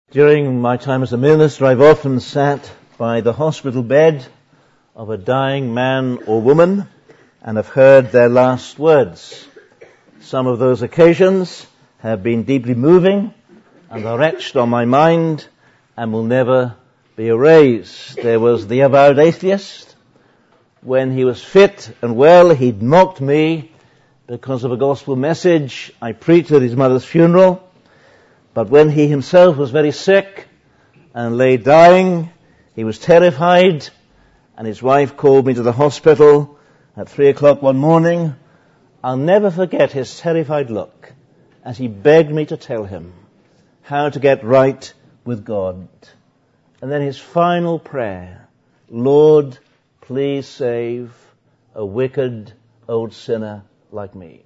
During my time as a minister, I've often sat by the hospital bed of a dying man or woman and have heard their last words. Some of those occasions have been deeply moving and are etched on my mind and will never be erased. There was the avowed atheist. When he was fit and well, he'd mocked me because of a gospel message I preached at his mother's funeral. But when he himself was very sick and lay dying, he was terrified, and his wife called me to the hospital at 3 o'clock one morning. I'll never forget his terrified look as he begged me to tell him how to get right with God. And then his final prayer, Lord, please save a wicked old sinner like me.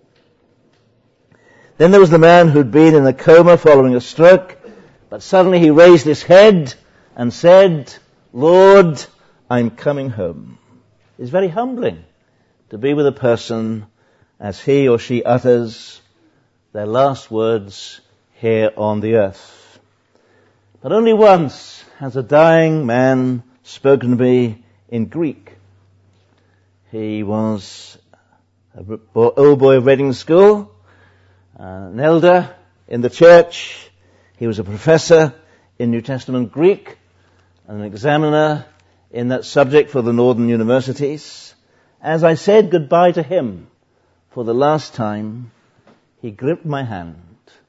Then there was the man who'd been in a coma following a stroke, but suddenly he raised his head and said, Lord, I'm coming home. It's very humbling to be with a person as he or she utters their last words here on the earth. But only once has a dying man spoken to me in Greek. He was an old boy of Reading School, an elder in the church. He was a professor in New Testament Greek and an examiner in that subject for the northern universities. As I said goodbye to him for the last time, he gripped my hand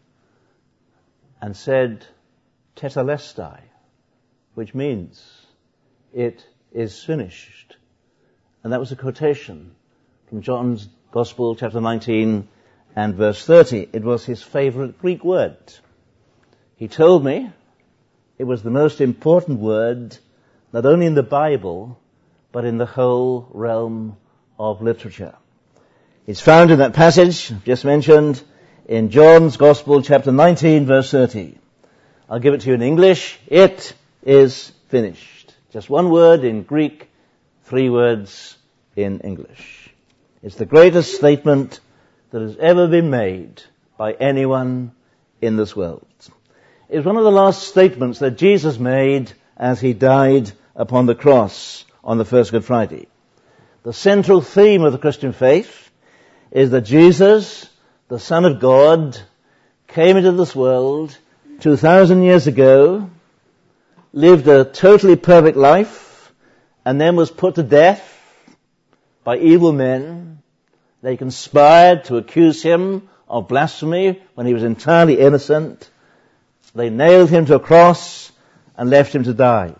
and said, Tetelestai, which means, it is finished. And that was a quotation from John's Gospel, chapter 19, and verse 30. It was his favorite Greek word. He told me it was the most important word, not only in the Bible, but in the whole realm of literature. It's found in that passage just mentioned in John's Gospel, chapter 19, verse 30. I'll give it to you in English. It is finished. Just one word in Greek, 3 words in English. It's the greatest statement that has ever been made by anyone in this world. It was one of the last statements that Jesus made as he died upon the cross on the first Good Friday. The central theme of the Christian faith is that Jesus, the Son of God, came into this world 2,000 years ago, lived a totally perfect life, and then was put to death by evil men. They conspired to accuse him of blasphemy when he was entirely innocent. They nailed him to a cross and left him to die.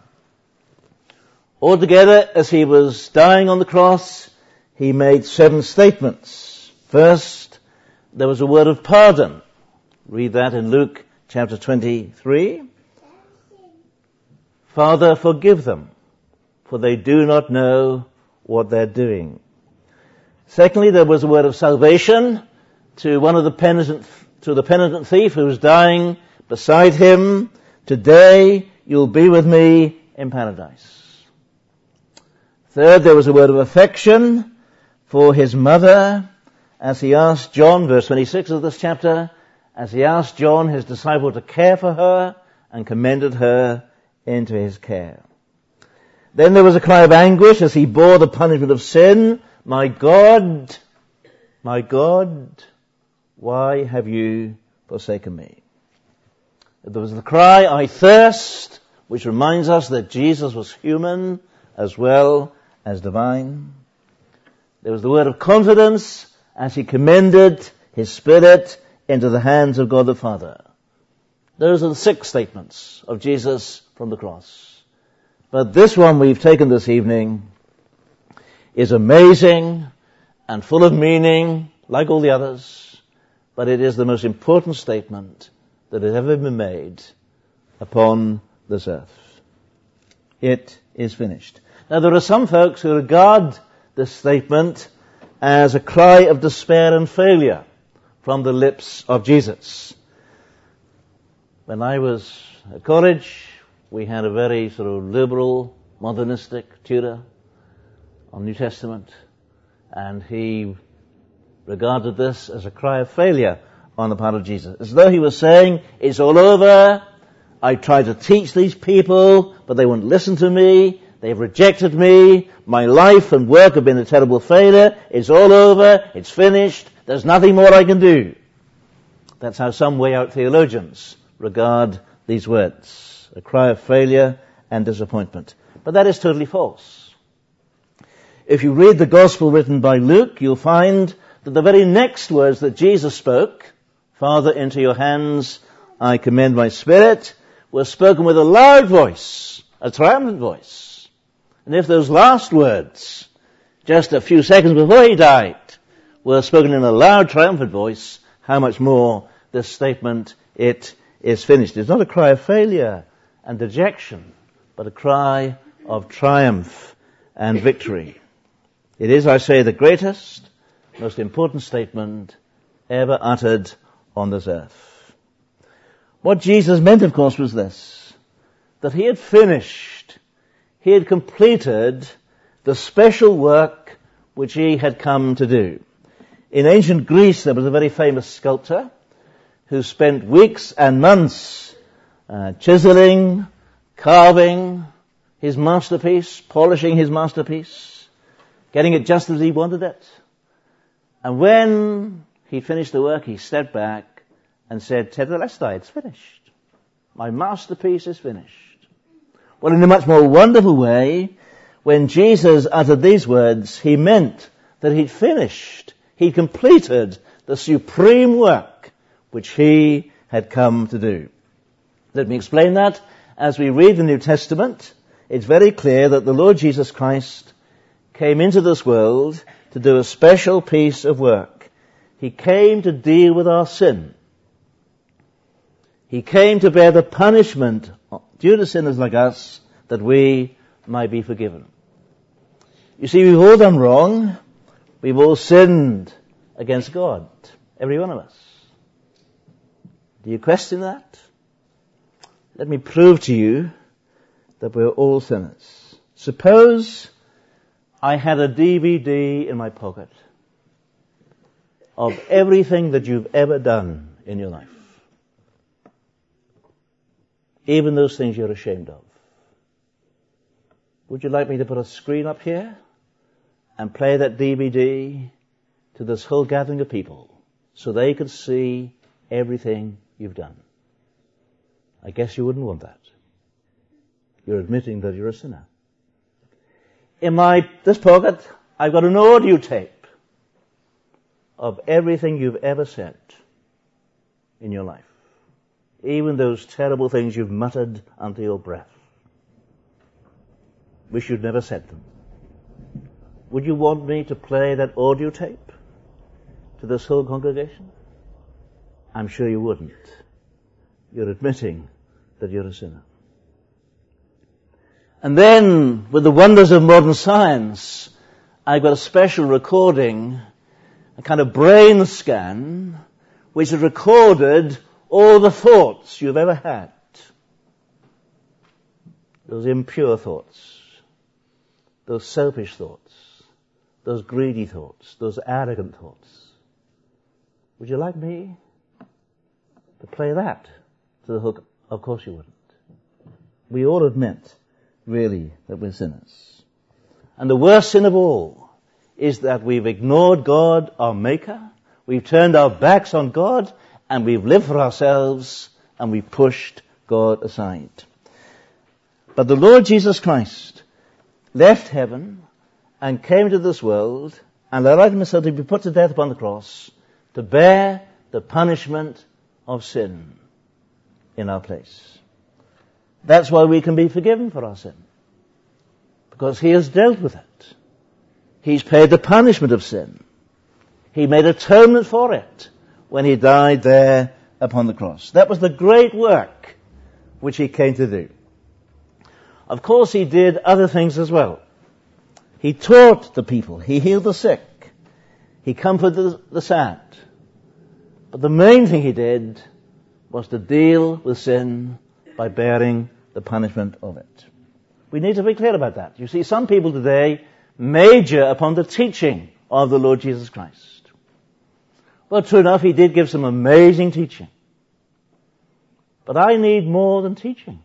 Altogether, as he was dying on the cross, he made 7 statements. First, there was a word of pardon. Read that in Luke chapter 23. Father, forgive them, for they do not know what they're doing. Secondly, there was a word of salvation to the penitent thief who was dying beside him. Today you'll be with me in paradise. Third, there was a word of affection for his mother as he asked John, verse 26 of this chapter, as he asked John, his disciple, to care for her and commended her into his care. Then there was a cry of anguish as he bore the punishment of sin. My God, why have you forsaken me? There was the cry, I thirst, which reminds us that Jesus was human as well as divine. There was the word of confidence as he commended his spirit into the hands of God the Father. Those are the 6 statements of Jesus from the cross. But this one we've taken this evening is amazing and full of meaning, like all the others, but it is the most important statement that has ever been made upon this earth. It is finished. Now, there are some folks who regard this statement as a cry of despair and failure from the lips of Jesus. When I was at college, we had a very sort of liberal, modernistic tutor on New Testament, and he regarded this as a cry of failure on the part of Jesus, as though he was saying, it's all over, I tried to teach these people, but they won't listen to me. They've rejected me. My life and work have been a terrible failure. It's all over. It's finished. There's nothing more I can do. That's how some way-out theologians regard these words. A cry of failure and disappointment. But that is totally false. If you read the gospel written by Luke, you'll find that the very next words that Jesus spoke, Father, into your hands I commend my spirit, were spoken with a loud voice, a triumphant voice. And if those last words, just a few seconds before he died, were spoken in a loud, triumphant voice, how much more this statement, it is finished. It's not a cry of failure and dejection, but a cry of triumph and victory. It is, I say, the greatest, most important statement ever uttered on this earth. What Jesus meant, of course, was this, that he had finished, he had completed the special work which he had come to do. In ancient Greece, there was a very famous sculptor who spent weeks and months chiseling, carving his masterpiece, polishing his masterpiece, getting it just as he wanted it. And when he finished the work, he stepped back and said, Tetelestai, it's finished. My masterpiece is finished. Well, in a much more wonderful way, when Jesus uttered these words, he meant that he'd finished, he'd completed the supreme work which he had come to do. Let me explain that. As we read the New Testament, it's very clear that the Lord Jesus Christ came into this world to do a special piece of work. He came to deal with our sin. He came to bear the punishment due to sinners like us that we might be forgiven. You see, we've all done wrong. We've all sinned against God. Every one of us. Do you question that? Let me prove to you that we're all sinners. Suppose I had a DVD in my pocket of everything that you've ever done in your life. Even those things you're ashamed of. Would you like me to put a screen up here and play that DVD to this whole gathering of people so they could see everything you've done? I guess you wouldn't want that. You're admitting that you're a sinner. In this pocket, I've got an audio tape of everything you've ever said in your life. Even those terrible things you've muttered under your breath. Wish you'd never said them. Would you want me to play that audio tape to this whole congregation? I'm sure you wouldn't. You're admitting that you're a sinner. And then, with the wonders of modern science, I've got a special recording, a kind of brain scan, which has recorded all the thoughts you've ever had. Those impure thoughts, those selfish thoughts, those greedy thoughts, those arrogant thoughts. Would you like me to play that to the hook? Of course you wouldn't. We all admit, really, that we're sinners. And the worst sin of all is that we've ignored God, our Maker. We've turned our backs on God, and we've lived for ourselves, and we've pushed God aside. But the Lord Jesus Christ left heaven and came to this world and allowed himself to be put to death upon the cross to bear the punishment of sin in our place. That's why we can be forgiven for our sin. Because he has dealt with it. He's paid the punishment of sin. He made atonement for it when he died there upon the cross. That was the great work which he came to do. Of course, he did other things as well. He taught the people. He healed the sick. He comforted the sad. But the main thing he did was to deal with sin by bearing the punishment of it. We need to be clear about that. You see, some people today major upon the teaching of the Lord Jesus Christ. Well, true enough, he did give some amazing teaching. But I need more than teaching.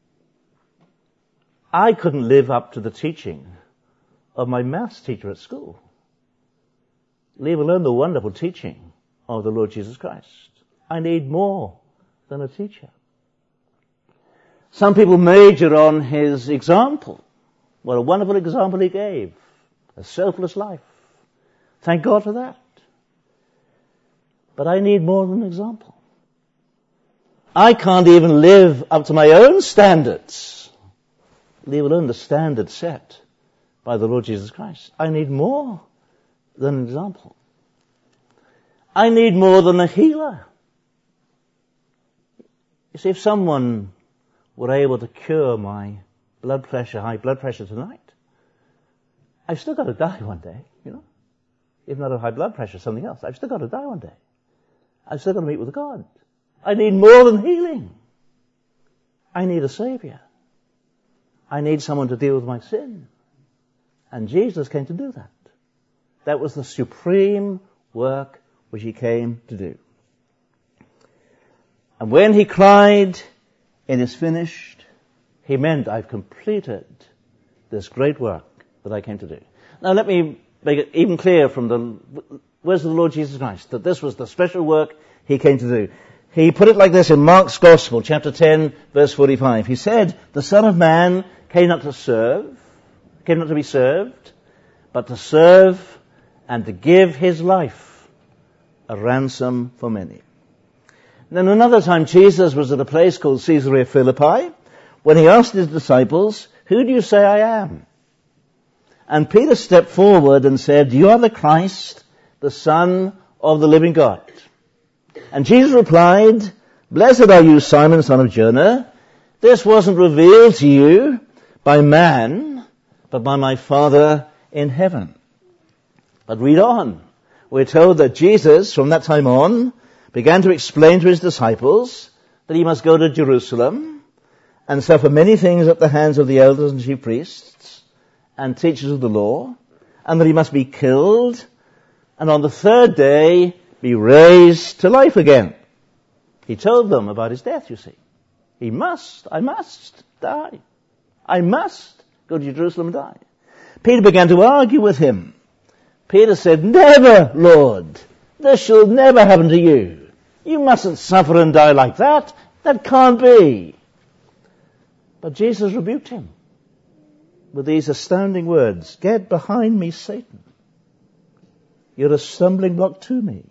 I couldn't live up to the teaching of my maths teacher at school, leave alone the wonderful teaching of the Lord Jesus Christ. I need more than a teacher. Some people major on his example. What a wonderful example he gave. A selfless life. Thank God for that. But I need more than an example. I can't even live up to my own standards, leave alone the standard set by the Lord Jesus Christ. I need more than an example. I need more than a healer. You see, if someone were able to cure my blood pressure, high blood pressure tonight, I've still got to die one day, you know. If not a high blood pressure, something else. I've still got to die one day. I've still got to meet with God. I need more than healing. I need a Savior. I need someone to deal with my sin. And Jesus came to do that. That was the supreme work which he came to do. And when he cried, "It is finished," he meant, I've completed this great work that I came to do. Now let me make it even clear from the words of the Lord Jesus Christ that this was the special work he came to do. He put it like this in Mark's Gospel, chapter 10, verse 45. He said, "The Son of Man came not to be served, but to serve and to give his life a ransom for many." And then another time Jesus was at a place called Caesarea Philippi when he asked his disciples, "Who do you say I am?" And Peter stepped forward and said, "You are the Christ, the Son of the living God." And Jesus replied, "Blessed are you, Simon, son of Jonah. This wasn't revealed to you by man, but by my Father in heaven." But read on. We're told that Jesus, from that time on, began to explain to his disciples that he must go to Jerusalem and suffer many things at the hands of the elders and chief priests and teachers of the law, and that he must be killed, and on the third day be raised to life again. He told them about his death, you see. I must die. I must go to Jerusalem and die. Peter began to argue with him. Peter said, "Never, Lord. This shall never happen to you. You mustn't suffer and die like that. That can't be." But Jesus rebuked him with these astounding words, "Get behind me, Satan. You're a stumbling block to me.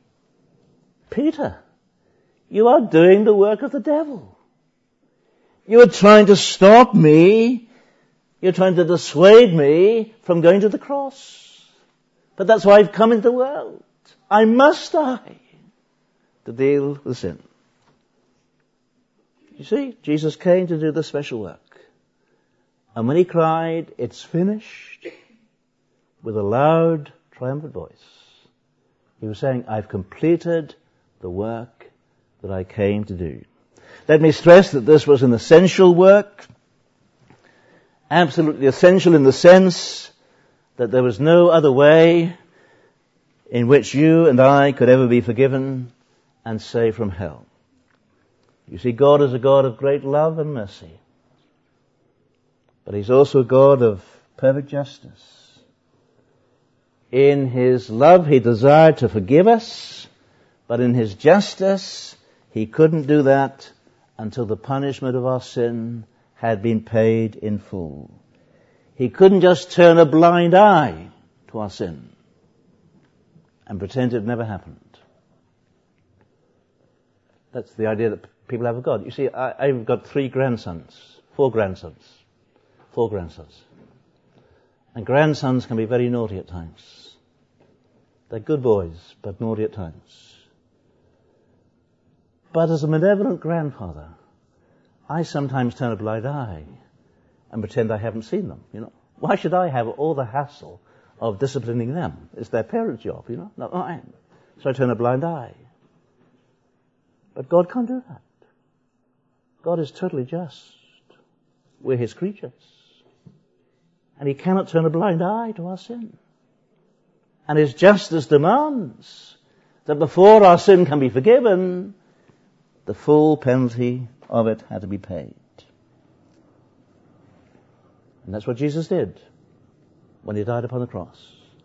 Peter, you are doing the work of the devil. You are trying to stop me. You're trying to dissuade me from going to the cross. But that's why I've come into the world. I must die to deal with sin." You see, Jesus came to do the special work. And when he cried, "It's finished," with a loud, triumphant voice, he was saying, I've completed the work that I came to do. Let me stress that this was an essential work, absolutely essential in the sense that there was no other way in which you and I could ever be forgiven and saved from hell. You see, God is a God of great love and mercy, but he's also a God of perfect justice. In his love, he desired to forgive us, but in his justice, he couldn't do that until the punishment of our sin had been paid in full. He couldn't just turn a blind eye to our sin and pretend it never happened. That's the idea that people have of God. You see, I've got four grandsons. And grandsons can be very naughty at times. They're good boys, but naughty at times. But as a benevolent grandfather, I sometimes turn a blind eye and pretend I haven't seen them, you know. Why should I have all the hassle of disciplining them? It's their parents' job, you know, not mine. So I turn a blind eye. But God can't do that. God is totally just. We're his creatures. And he cannot turn a blind eye to our sin. And his justice demands that before our sin can be forgiven, the full penalty of it had to be paid. And that's what Jesus did when he died upon the cross.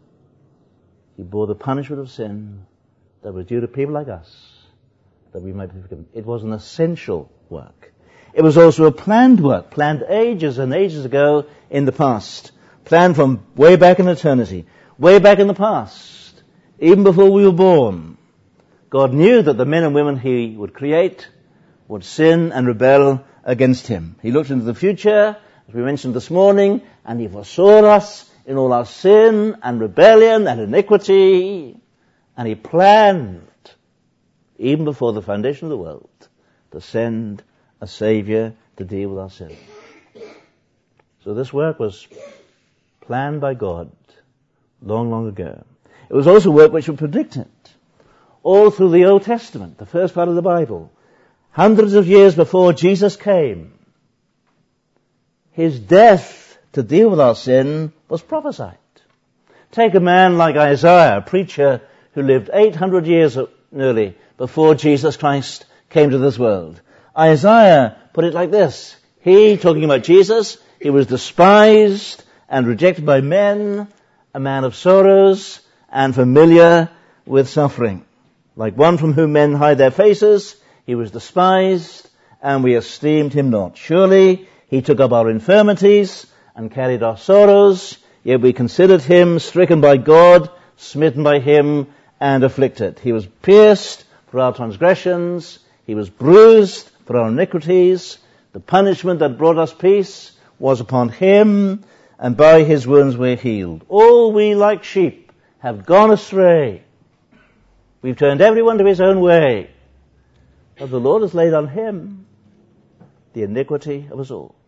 He bore the punishment of sin that was due to people like us, that we might be forgiven. It was an essential work. It was also a planned work, planned ages and ages ago in the past, planned from way back in eternity, way back in the past, even before we were born. God knew that the men and women he would create would sin and rebel against him. He looked into the future, as we mentioned this morning, and he foresaw us in all our sin and rebellion and iniquity, and he planned, even before the foundation of the world, to send a Saviour to deal with our sin. So this work was planned by God long, long ago. It was also work which was predicted all through the Old Testament, the first part of the Bible. Hundreds of years before Jesus came, his death to deal with our sin was prophesied. Take a man like Isaiah, a preacher who lived 800 years nearly before Jesus Christ came to this world. Isaiah put it like this. He, talking about Jesus, he was despised and rejected by men, a man of sorrows and familiar with suffering. Like one from whom men hide their faces, he was despised, and we esteemed him not. Surely he took up our infirmities and carried our sorrows, yet we considered him stricken by God, smitten by him, and afflicted. He was pierced for our transgressions, he was bruised for our iniquities. The punishment that brought us peace was upon him, and by his wounds we're healed. All we like sheep have gone astray. We've turned everyone to his own way. But the Lord has laid on him the iniquity of us all.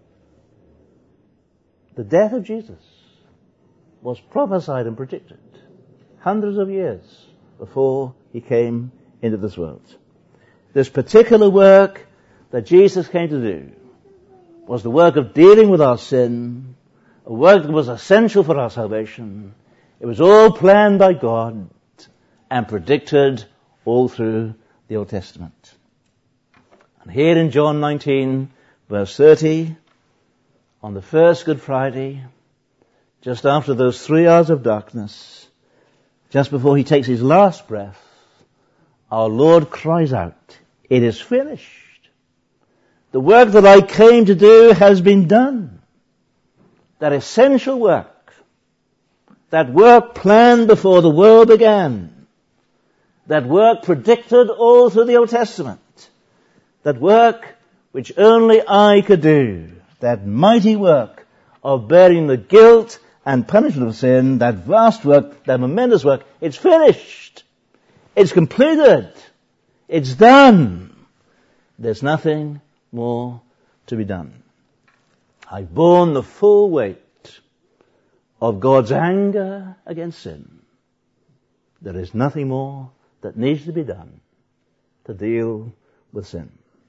The death of Jesus was prophesied and predicted hundreds of years before he came into this world. This particular work that Jesus came to do was the work of dealing with our sin, a work that was essential for our salvation. It was all planned by God and predicted all through the Old Testament. And here in John 19, verse 30, on the first Good Friday, just after those 3 hours of darkness, just before he takes his last breath, our Lord cries out, "It is finished. The work that I came to do has been done." That essential work, that work planned before the world began, that work predicted all through the Old Testament, that work which only I could do, that mighty work of bearing the guilt and punishment of sin, that vast work, that momentous work, it's finished. It's completed. It's done. There's nothing more to be done. I've borne the full weight of God's anger against sin. There is nothing more that needs to be done to deal with sin.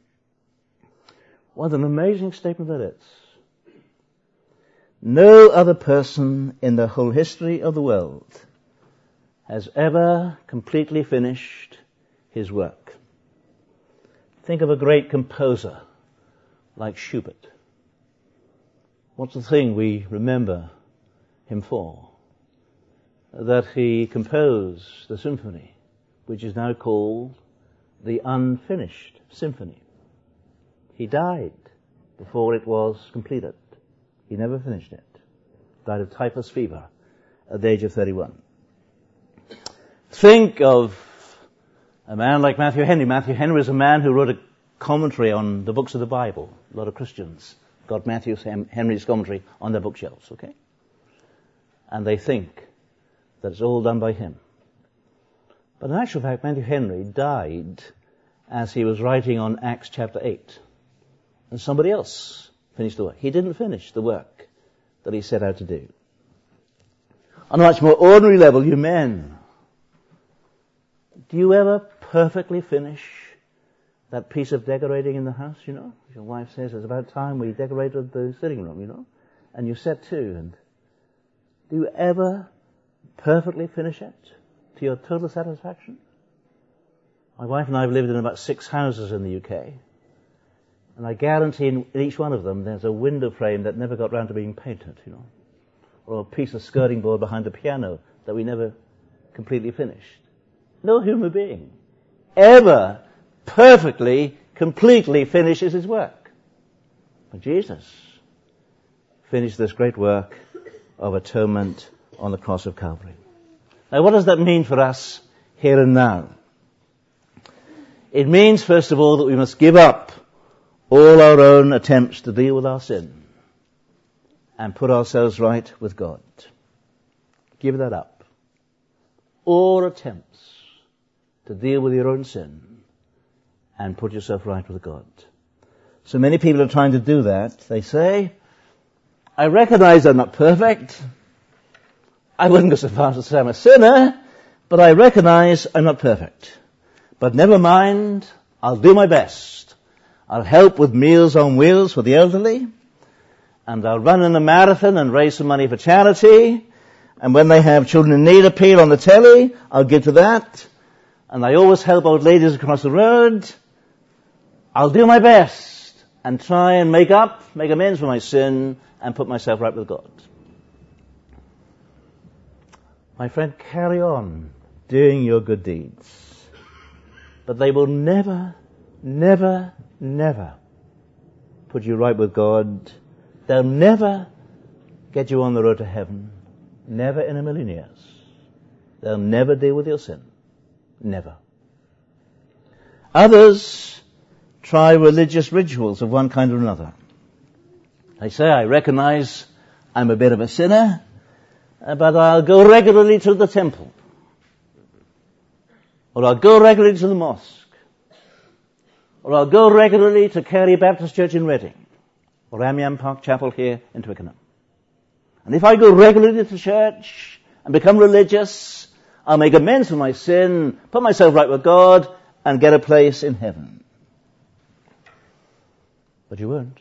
What an amazing statement that is. No other person in the whole history of the world has ever completely finished his work. Think of a great composer like Schubert. What's the thing we remember him for? That he composed the symphony, which is now called the Unfinished Symphony. He died before it was completed. He never finished it. Died of typhus fever at the age of 31. Think of a man like Matthew Henry. Matthew Henry is a man who wrote a commentary on the books of the Bible. A lot of Christians got Matthew Henry's commentary on their bookshelves, okay? And they think that it's all done by him. But in actual fact, Matthew Henry died as he was writing on Acts chapter 8. And somebody else finished the work. He didn't finish the work that he set out to do. On a much more ordinary level, you men, do you ever perfectly finish that piece of decorating in the house, you know? Your wife says, it's about time we decorated the sitting room, you know? And you set to, and do you ever perfectly finish it to your total satisfaction? My wife and I have lived in about 6 houses in the UK, and I guarantee in each one of them there's a window frame that never got round to being painted, or a piece of skirting board behind the piano that we never completely finished. No human being ever perfectly, completely finishes his work. But Jesus finished this great work of atonement on the cross of Calvary. Now, what does that mean for us here and now? It means, first of all, that we must give up all our own attempts to deal with our sin and put ourselves right with God. Give that up. All attempts to deal with your own sin and put yourself right with God. So many people are trying to do that. They say, I recognize I'm not perfect. I wouldn't go so far as to say I'm a sinner, but I recognize I'm not perfect. But never mind, I'll do my best. I'll help with Meals on Wheels for the elderly, and I'll run in a marathon and raise some money for charity, and when they have Children in Need appeal on the telly, I'll give to that, and I always help old ladies across the road. I'll do my best and try and make amends for my sin and put myself right with God. My friend, carry on doing your good deeds. But they will never, never, never put you right with God. They'll never get you on the road to heaven. Never in a million years. They'll never deal with your sin. Never. Others try religious rituals of one kind or another. They say, I recognize I'm a bit of a sinner, but I'll go regularly to the temple. Or I'll go regularly to the mosque. Or I'll go regularly to Carey Baptist Church in Reading. Or Amiens Park Chapel here in Twickenham. And if I go regularly to church and become religious, I'll make amends for my sin, put myself right with God, and get a place in heaven. But you won't.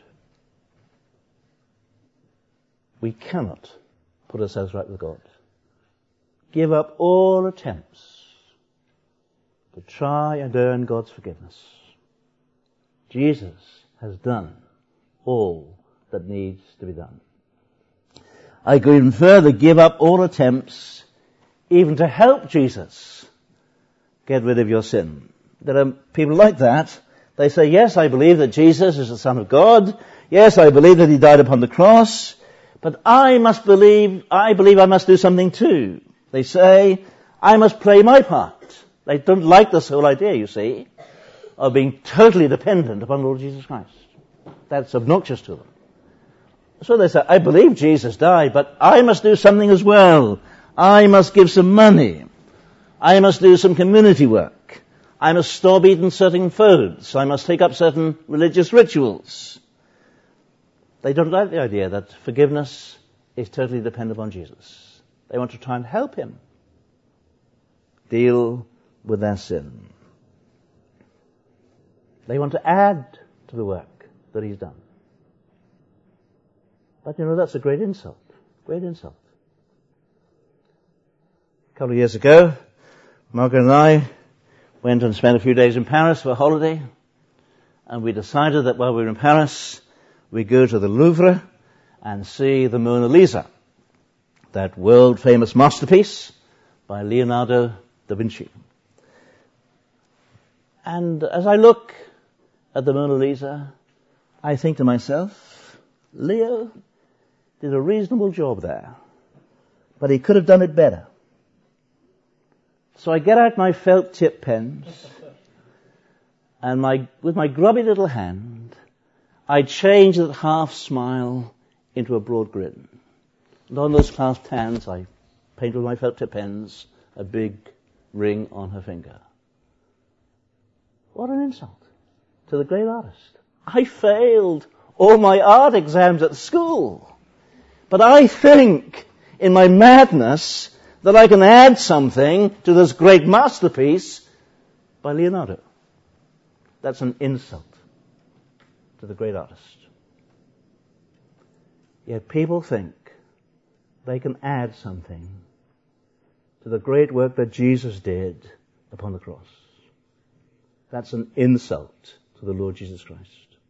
We cannot put ourselves right with God. Give up all attempts to try and earn God's forgiveness. Jesus has done all that needs to be done. I go even further, give up all attempts even to help Jesus get rid of your sin. There are people like that. They say, yes, I believe that Jesus is the Son of God. Yes, I believe that he died upon the cross. But I believe I must do something too. They say, I must play my part. They don't like this whole idea, you see, of being totally dependent upon the Lord Jesus Christ. That's obnoxious to them. So they say, I believe Jesus died, but I must do something as well. I must give some money. I must do some community work. I must stop eating certain foods. I must take up certain religious rituals. They don't like the idea that forgiveness is totally dependent on Jesus. They want to try and help him deal with their sin. They want to add to the work that he's done. But that's a great insult. Great insult. A couple of years ago, Margaret and I went and spent a few days in Paris for a holiday, and we decided that while we were in Paris, we go to the Louvre and see the Mona Lisa, that world-famous masterpiece by Leonardo da Vinci. And as I look at the Mona Lisa, I think to myself, Leo did a reasonable job there, but he could have done it better. So I get out my felt tip pens, and with my grubby little hand, I change that half smile into a broad grin. And on those clasped hands, I paint with my felt tip pens a big ring on her finger. What an insult to the great artist. I failed all my art exams at school, but I think in my madness that I can add something to this great masterpiece by Leonardo. That's an insult to the great artist. Yet people think they can add something to the great work that Jesus did upon the cross. That's an insult to the Lord Jesus Christ.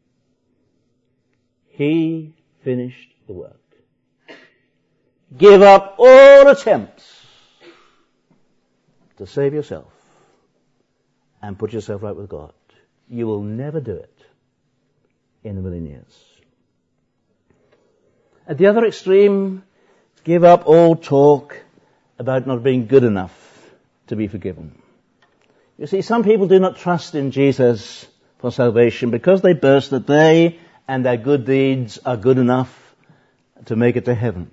He finished the work. Give up all attempts to save yourself and put yourself right with God. You will never do it in a million years. At the other extreme, give up all talk about not being good enough to be forgiven. You see, some people do not trust in Jesus for salvation because they boast that they and their good deeds are good enough to make it to heaven.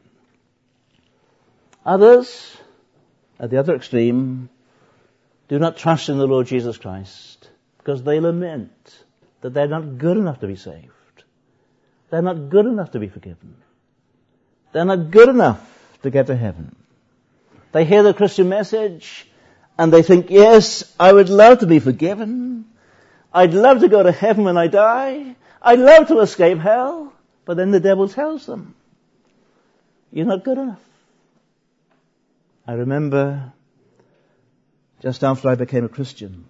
Others, at the other extreme, do not trust in the Lord Jesus Christ because they lament that they're not good enough to be saved. They're not good enough to be forgiven. They're not good enough to get to heaven. They hear the Christian message and they think, yes, I would love to be forgiven. I'd love to go to heaven when I die. I'd love to escape hell. But then the devil tells them, you're not good enough. I remember just after I became a Christian,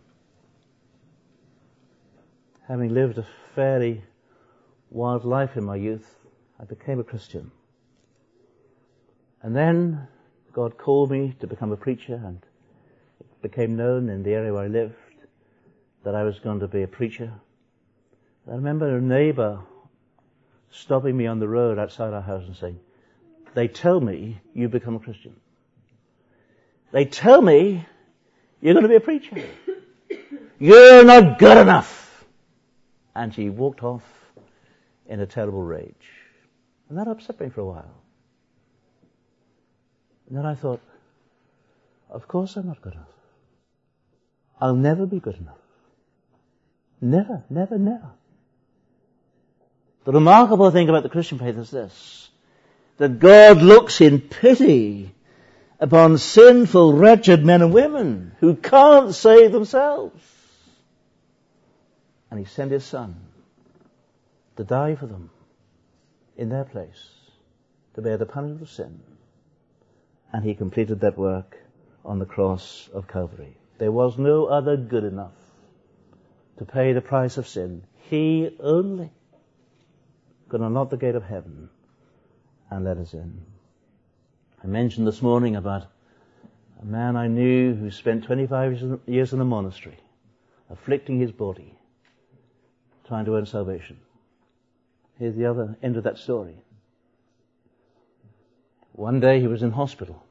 having lived a fairly wild life in my youth, I became a Christian. And then God called me to become a preacher, and it became known in the area where I lived that I was going to be a preacher. I remember a neighbor stopping me on the road outside our house and saying, they tell me you become a Christian. They tell me you're going to be a preacher. You're not good enough. And she walked off in a terrible rage. And that upset me for a while. And then I thought, of course I'm not good enough. I'll never be good enough. Never, never, never. The remarkable thing about the Christian faith is this, that God looks in pity upon sinful, wretched men and women who can't save themselves. And He sent His Son to die for them in their place, to bear the punishment of sin. And He completed that work on the cross of Calvary. There was no other good enough to pay the price of sin. He only could unlock the gate of heaven and let us in. I mentioned this morning about a man I knew who spent 25 years in a monastery, afflicting his body, trying to earn salvation. Here's the other end of that story. One day he was in hospital,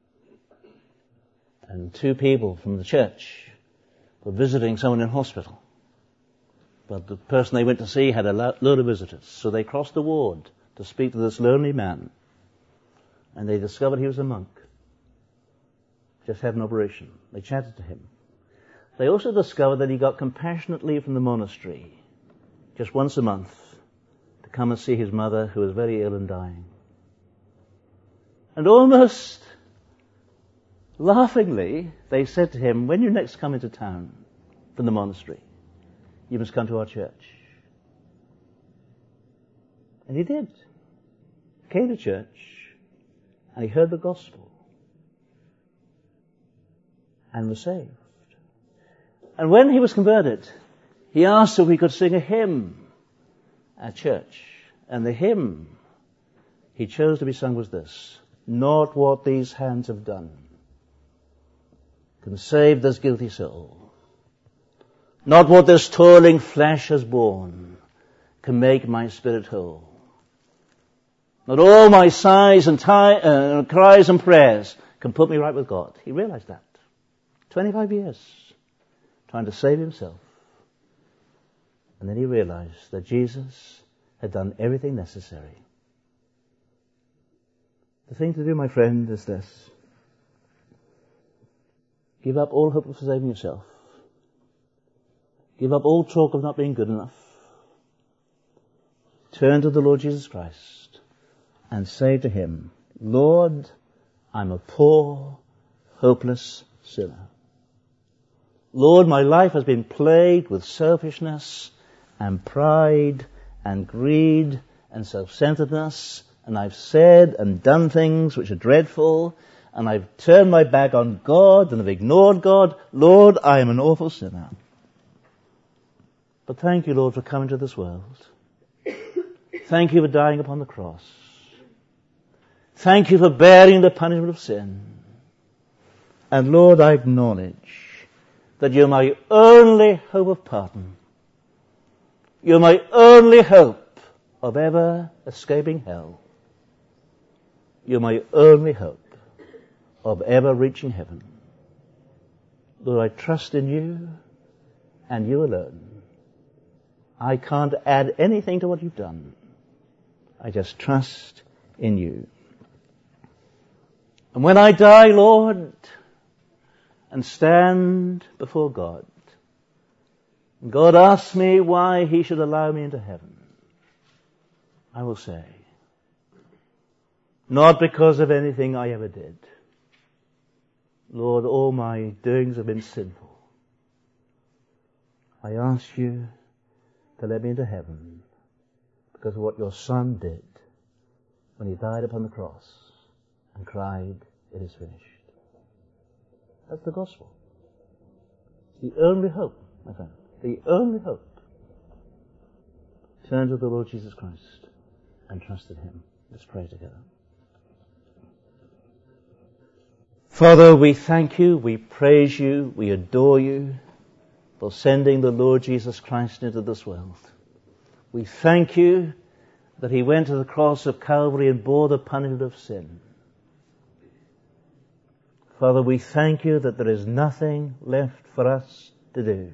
and two people from the church were visiting someone in hospital. But the person they went to see had a load of visitors, so they crossed the ward to speak to this lonely man. And they discovered he was a monk. Just had an operation. They chatted to him. They also discovered that he got compassionate leave from the monastery just once a month to come and see his mother, who was very ill and dying. And almost laughingly, they said to him, when you next come into town from the monastery, you must come to our church. And he did. Came to church, and he heard the gospel and was saved. And when he was converted, he asked if we could sing a hymn at church. And the hymn he chose to be sung was this: not what these hands have done can save this guilty soul. Not what this toiling flesh has borne can make my spirit whole. Not all my sighs and cries and prayers can put me right with God. He realized that. 25 years trying to save himself. And then he realized that Jesus had done everything necessary. The thing to do, my friend, is this: give up all hope of saving yourself. Give up all talk of not being good enough. Turn to the Lord Jesus Christ and say to Him, Lord, I'm a poor, hopeless sinner. Lord, my life has been plagued with selfishness and pride and greed and self-centeredness, and I've said and done things which are dreadful, and I've turned my back on God and I've ignored God. Lord, I am an awful sinner. But thank you, Lord, for coming to this world. Thank you for dying upon the cross. Thank you for bearing the punishment of sin. And Lord, I acknowledge that you're my only hope of pardon. You're my only hope of ever escaping hell. You're my only hope of ever reaching heaven. Lord, I trust in you and you alone. I can't add anything to what you've done. I just trust in you. And when I die, Lord, and stand before God, and God asks me why he should allow me into heaven, I will say, not because of anything I ever did. Lord, all my doings have been sinful. I ask you to let me into heaven because of what your Son did when he died upon the cross and cried, "It is finished." That's the gospel. It's the only hope, my friend. The only hope. Turn to the Lord Jesus Christ and trust in him. Let's pray together. Father, we thank you, we praise you, we adore you for sending the Lord Jesus Christ into this world. We thank you that he went to the cross of Calvary and bore the punishment of sin. Father, we thank you that there is nothing left for us to do.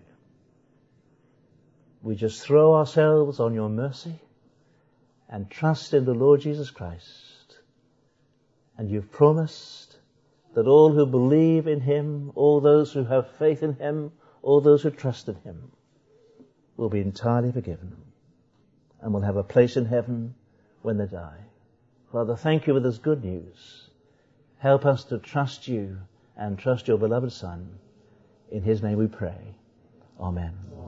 We just throw ourselves on your mercy and trust in the Lord Jesus Christ. And you've promised that all who believe in him, all those who have faith in him, all those who trust in him, will be entirely forgiven and will have a place in heaven when they die. Father, thank you for this good news. Help us to trust you and trust your beloved Son. In his name we pray. Amen.